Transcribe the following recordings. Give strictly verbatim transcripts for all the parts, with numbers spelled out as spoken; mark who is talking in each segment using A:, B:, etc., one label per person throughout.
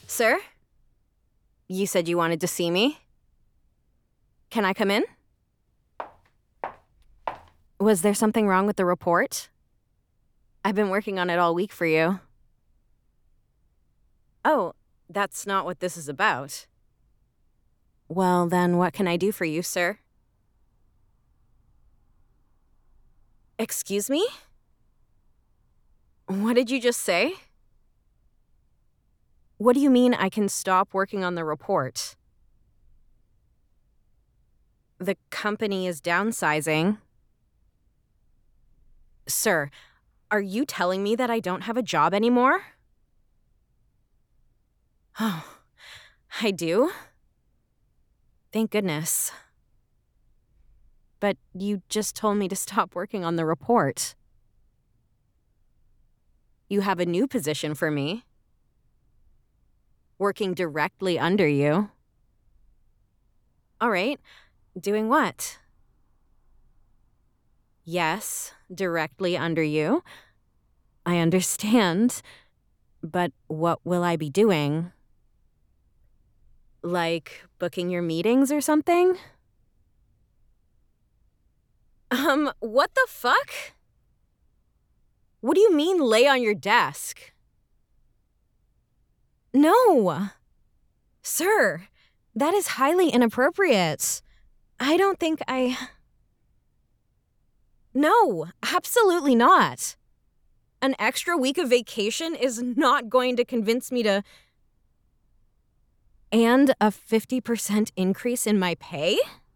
A: Sir? You said you wanted to see me? Can I come in? Was there something wrong with the report? I've been working on it all week for you. Oh, that's not what this is about. Well, then what can I do for you, sir? Excuse me? What did you just say? What do you mean I can stop working on the report? The company is downsizing. Sir, are you telling me that I don't have a job anymore? Oh, I do? Thank goodness. But you just told me to stop working on the report. You have a new position for me. Working directly under you. All right, doing what? Yes, directly under you. I understand. But what will I be doing? Like booking your meetings or something? Um, what the fuck? What do you mean lay on your desk? No! Sir, that is highly inappropriate. I don't think I... No, absolutely not. An extra week of vacation is not going to convince me to... And a fifty percent increase in my pay?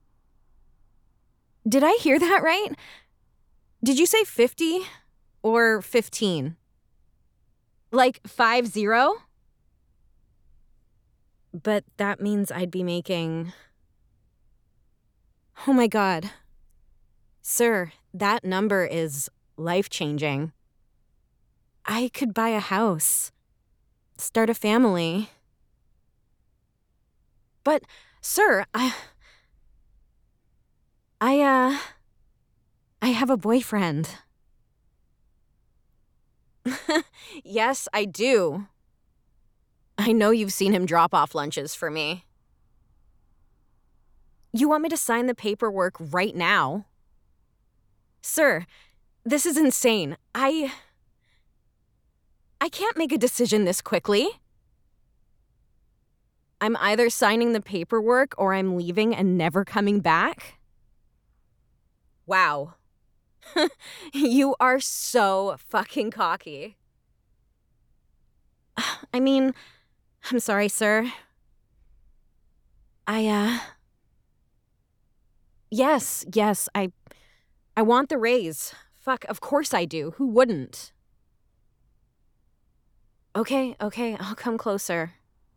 A: Did I hear that right? Did you say fifty or fifteen? Like five zero? But that means I'd be making... Oh my God. Sir, that number is life-changing. I could buy a house, start a family. But, sir, I... I, uh... I have a boyfriend. Yes, I do. I know you've seen him drop off lunches for me. You want me to sign the paperwork right now? Sir, this is insane. I... I can't make a decision this quickly. I'm either signing the paperwork or I'm leaving and never coming back. Wow. You are so fucking cocky. I mean, I'm sorry, sir. I, uh... Yes, yes, I... I want the raise. Fuck, of course I do. Who wouldn't? Okay, okay, I'll come closer.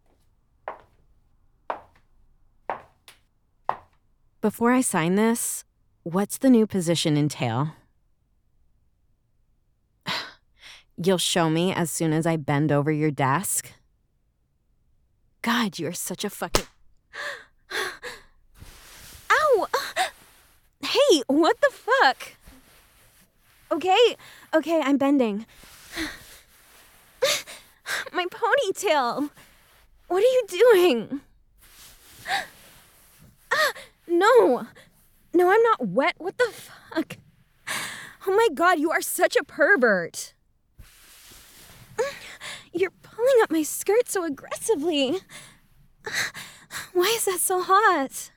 A: Before I sign this, what's the new position entail? You'll show me as soon as I bend over your desk? God, you're such a fucking... Ow! Hey, what the fuck? Okay, okay, I'm bending. My ponytail! What are you doing? No! No, I'm not wet. What the fuck? Oh my God, you are such a pervert. You're pulling up my skirt so aggressively. Why is that so hot?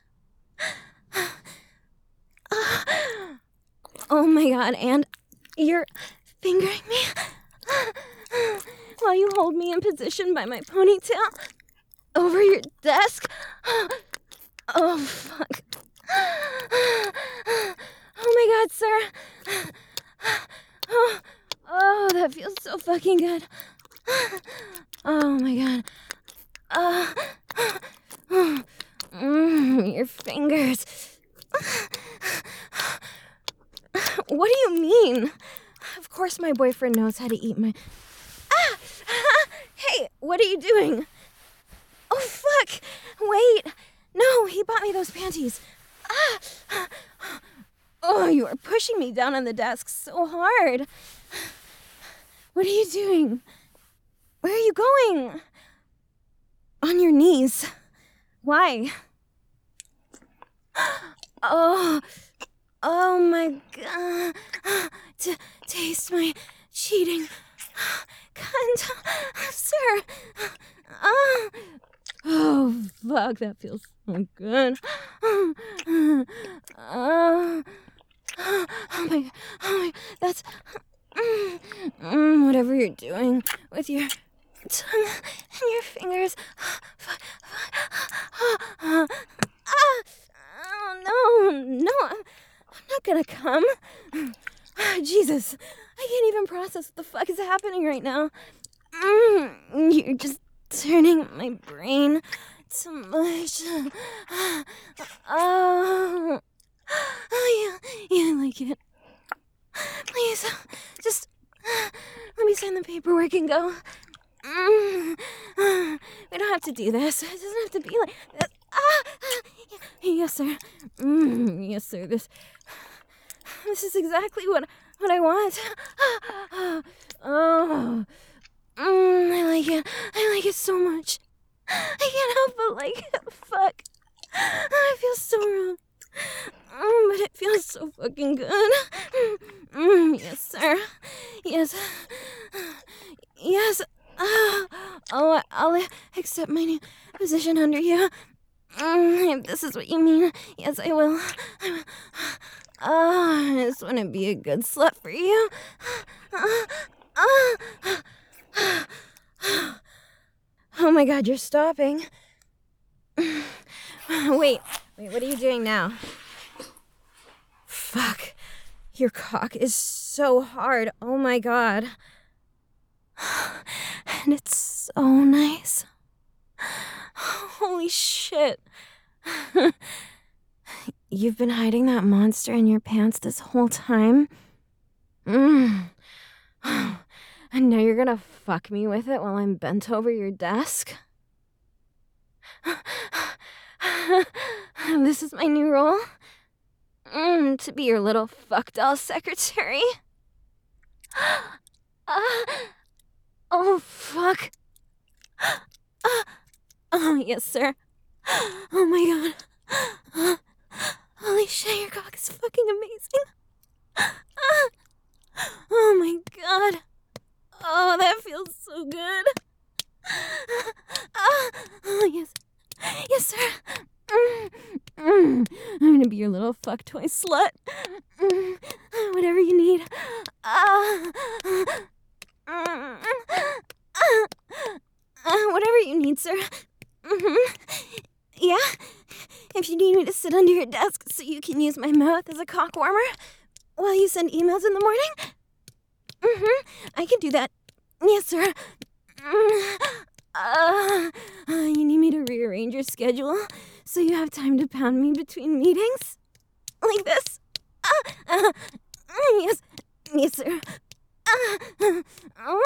A: Oh my God, and you're fingering me while you hold me in position by my ponytail over your desk. Oh, fuck. Oh my God, sir. Oh, oh, that feels so fucking good. Oh my God. Uh, mm, your fingers. What do you mean? Of course my boyfriend knows how to eat my... Ah! Hey, what are you doing? Oh, fuck! Wait! No, he bought me those panties. Ah! Oh, you are pushing me down on the desk so hard. What are you doing? Where are you going? on your knees. Why? Oh, oh my God. T- taste my cheating cunt, sir. Oh, oh, fuck, that feels so good. Oh, oh my, oh my, that's, mm, whatever you're doing with your tongue and your fingers. Ah, oh, no, no, I'm, I'm not gonna come. Jesus, I can't even process what the fuck is happening right now. Mm, you're just turning my brain to mush. Oh, oh yeah, yeah, I like it. Please, just let me sign the paperwork and go. Mm, we don't have to do this. It doesn't have to be like this. Ah, yes, sir. Mm, yes, sir. This, this is exactly what what I want. Oh, mm, I like it. I like it so much. I can't help but like it. Fuck. I feel so wrong. Mm, but it feels so fucking good. Mm, yes, sir. Yes. Yes. Uh, oh, I'll accept my new position under you. Mm, if this is what you mean, yes, I will. I will. Oh, I just want to be a good slut for you. Uh, uh, oh my God, you're stopping. Wait, wait, what are you doing now? Fuck. Your cock is so hard. Oh my God. And it's so nice. Holy shit. You've been hiding that monster in your pants this whole time? Mm. And now you're gonna fuck me with it while I'm bent over your desk? This is my new role? Mm, to be your little fuck doll secretary? uh, oh, fuck. Uh, oh, yes, sir. Oh my God. Uh, holy shit, your cock is fucking amazing. Uh, oh my God. Oh, that feels so good. Uh, oh, yes. Yes, sir. Mm, mm. I'm gonna be your little fuck toy slut. Mm, whatever you need. Uh, uh, uh, whatever you need, sir. Mm-hmm. Yeah? If you need me to sit under your desk so you can use my mouth as a cock warmer while you send emails in the morning? Mm-hmm. I can do that. Yes, sir. Mm, uh, uh, you need me to rearrange your schedule so you have time to pound me between meetings? Like this? Uh, uh, yes, yes, sir. Uh, uh,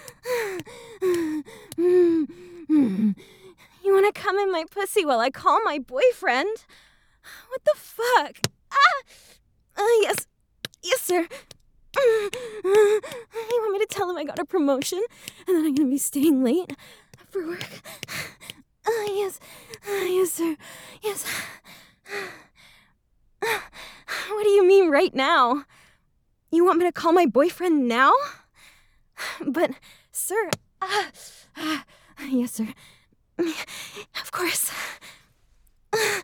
A: you want to come in my pussy while I call my boyfriend? What the fuck? Ah! Uh, yes, yes, sir. You want me to tell him I got a promotion and that I'm gonna be staying late for work? Uh, yes, uh, yes, sir. Yes. What do you mean right now? You want me to call my boyfriend now? But, sir, uh, uh, yes, sir. Of course. Uh,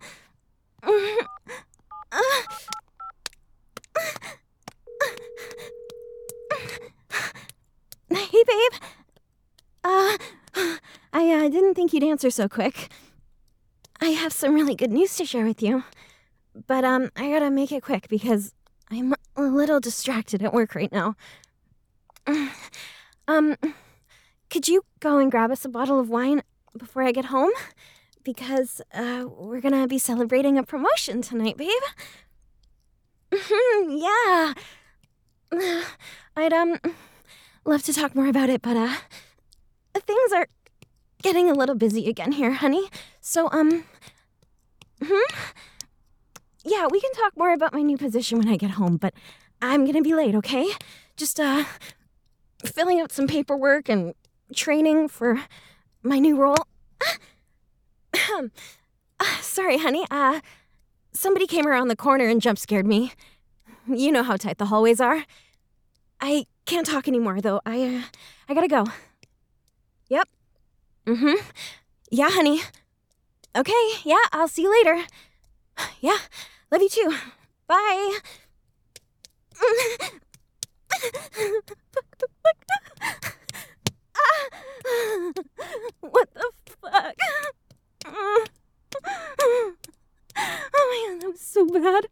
A: uh, Hey, babe. Uh, I uh, didn't think you'd answer so quick. I have some really good news to share with you. But, um, I gotta make it quick because I'm a little distracted at work right now. Um, could you go and grab us a bottle of wine before I get home? Because, uh, we're gonna be celebrating a promotion tonight, babe. Yeah. I'd, um, love to talk more about it, but, uh, things are getting a little busy again here, honey. So, um, hmm? Yeah, we can talk more about my new position when I get home, but I'm gonna be late, okay? Just, uh, filling out some paperwork and training for my new role. uh, sorry, honey. Uh, somebody came around the corner and jump scared me. You know how tight the hallways are. I can't talk anymore, though. I, uh, I gotta go. Yep. Mm-hmm. Yeah, honey. Okay, yeah, I'll see you later. Yeah, love you too. Bye. What the fuck? Oh man, that was so bad.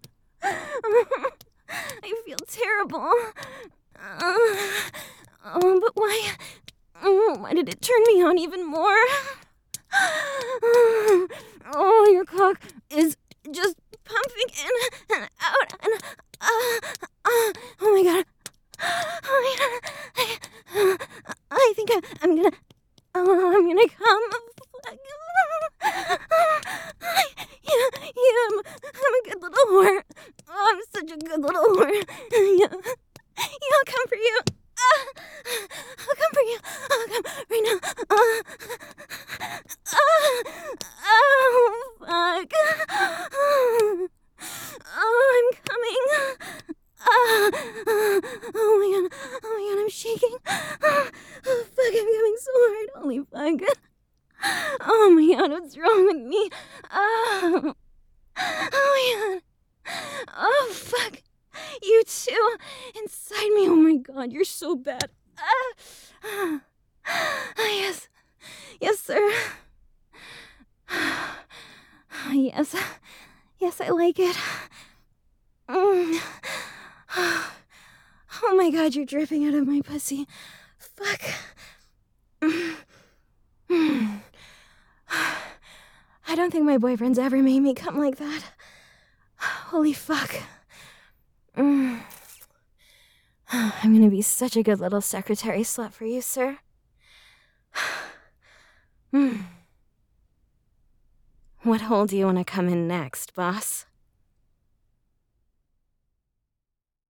A: I feel terrible. Oh, but why? Why did it turn me on even more? Oh, your cock is just pumping in and out and uh, uh, oh my god. Oh my god. I, I think I, I'm gonna oh, I'm gonna come. Yeah, yeah, I'm, I'm a good little whore. Oh, I'm such a good little whore. Yeah, yeah, I'll come for you. Uh, I'll come for you. I'll come right now. Uh, uh, oh, fuck. Oh, I'm coming. Uh, uh, oh my god. Oh my god, I'm shaking. Uh, oh, fuck, I'm coming so hard. Holy fuck. Oh my god, what's wrong with me? Oh, oh my god. Oh, fuck. You too. Inside me. Oh my god, you're so bad. Ah. Ah, yes. Yes, sir. Yes. Yes, I like it. Mm. Oh my god, you're dripping out of my pussy. Fuck. I don't think my boyfriend's ever made me come like that. Holy fuck. Mm. I'm gonna be such a good little secretary slut for you, sir. Mm. What hole do you want to come in next, boss?